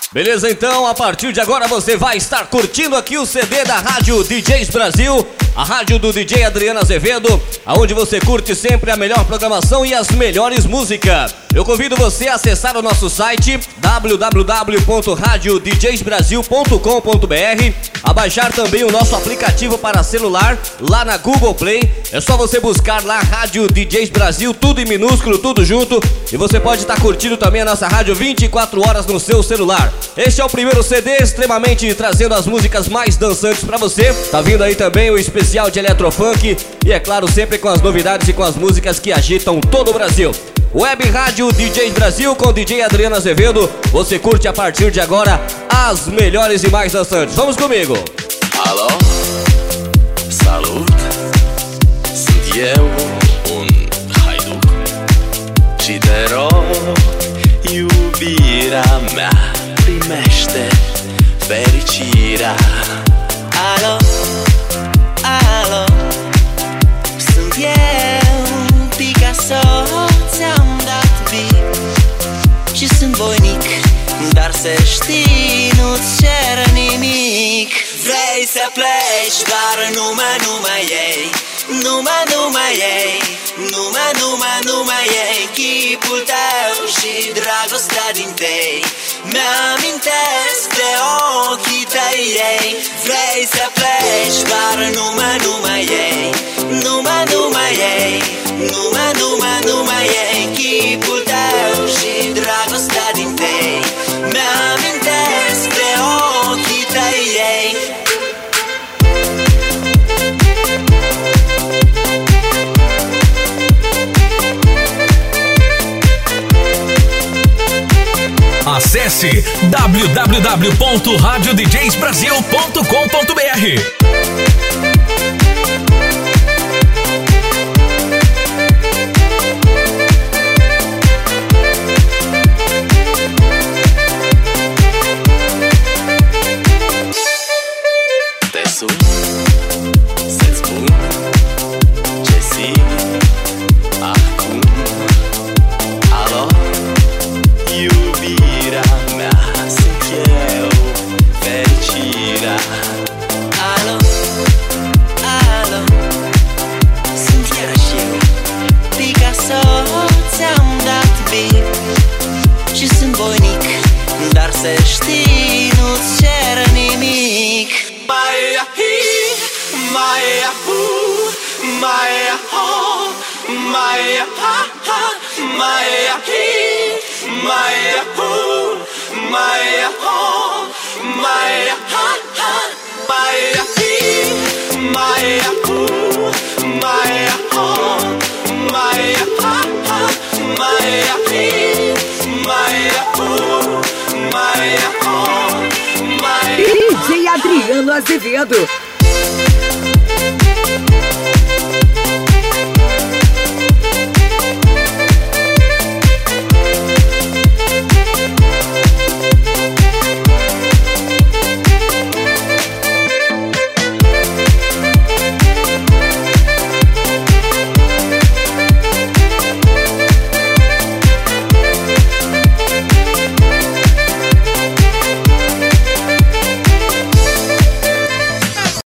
Beleza, então, a partir de agora você vai estar curtindo aqui o CD da Rádio DJs Brasil, a rádio do DJ Adriano Azevedo, aonde você curte sempre a melhor programação e as melhores músicas. Eu convido você a acessar o nosso site www.radiodjsbrasil.com.br, a baixar também o nosso aplicativo para celular lá na Google Play. É só você buscar lá Rádio DJs Brasil, tudo em minúsculo, tudo junto, e você pode estar curtindo também a nossa rádio 24 horas no seu celular. Este é o primeiro CD extremamente trazendo as músicas mais dançantes pra você. Tá vindo aí também o especial de Eletrofunk e, é claro, sempre com as novidades e com as músicas que agitam todo o Brasil. Web Rádio DJs Brasil com DJ Adriano Azevedo. Você curte a partir de agora as melhores e mais dançantes. Vamos comigo! Alô? Salut! Sunt eu, un haiduc și te rog, iubirea mea, primește fericirea. Alo, alo, sunt eu, Picasso, ți-am dat bip și sunt voinic, dar să știi, nu-ți cer nimic. Vrei să pleci, dar numai ei, numai ei, numai ei, chipul tău și dragostea din tei mi-amintesc de ochii tăi ei. Vrei să pleci, dar numai ei, numai ei, numai ei, chipul tău și dragostea din tei mi-amintesc de ochii tăi ei. Acesse www.radiodjsbrasil.com.br. Te sun să-ți spun ce simt acum. Alo? Iubirea mea, sunt eu, fericirea. Alo, alo, sunt iarăși eu, Picasso, ți-am dat bip și sunt voinic, dar să știi, nu-ți cer nimic. Mai ahi, mai ahu, mai aho, mai aha, mai ahi, mai ahu, mai aho, mai aha, mai ahi, mai ahu, mai aho, mai aha, mai ahi, mai ahu, mai aho, mai DJ Adriano Azevedo.